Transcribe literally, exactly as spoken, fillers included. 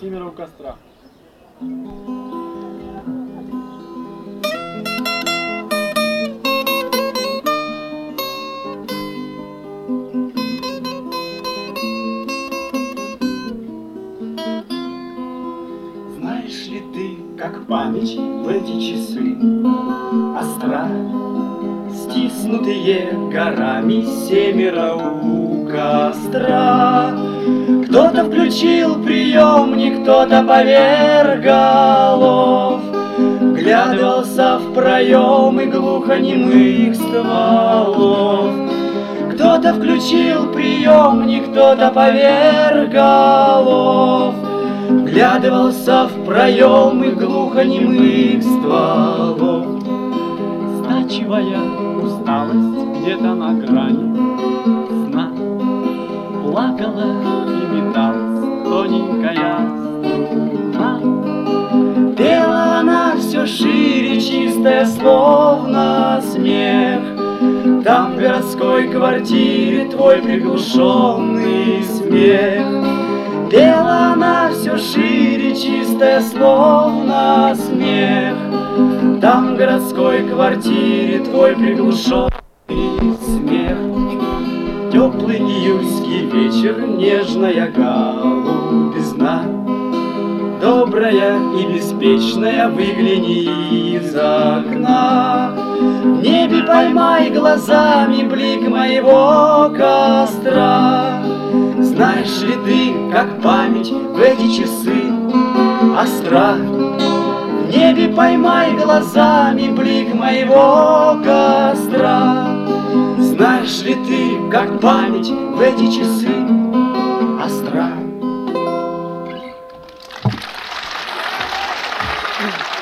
Семеро у костра. Знаешь ли ты, как память в эти часы остра, стиснутые горами семеро у костра? Кто-то включил приемник, кто-то поверх голов вглядывался в проемы глухонемых стволов. Кто-то включил приемник, кто-то поверх голов вглядывался в проемы глухонемых стволов. Стачивая усталость где-то на грани сна, плакала и металась тоненькая струна. Пела она все шире, чистая, словно смех. Там в городской квартире твой приглушенный смех. Пела она все шире, чистая, словно смех. Там в городской квартире твой приглушенный смех. Теплый июльский вечер, нежная голубизна, добрая и беспечная, выгляни из окна. В небе поймай глазами блик моего костра. Знаешь ли ты, как память в эти часы остра? В небе поймай глазами блик моего костра. Знаешь ли ты, как память в эти часы остра?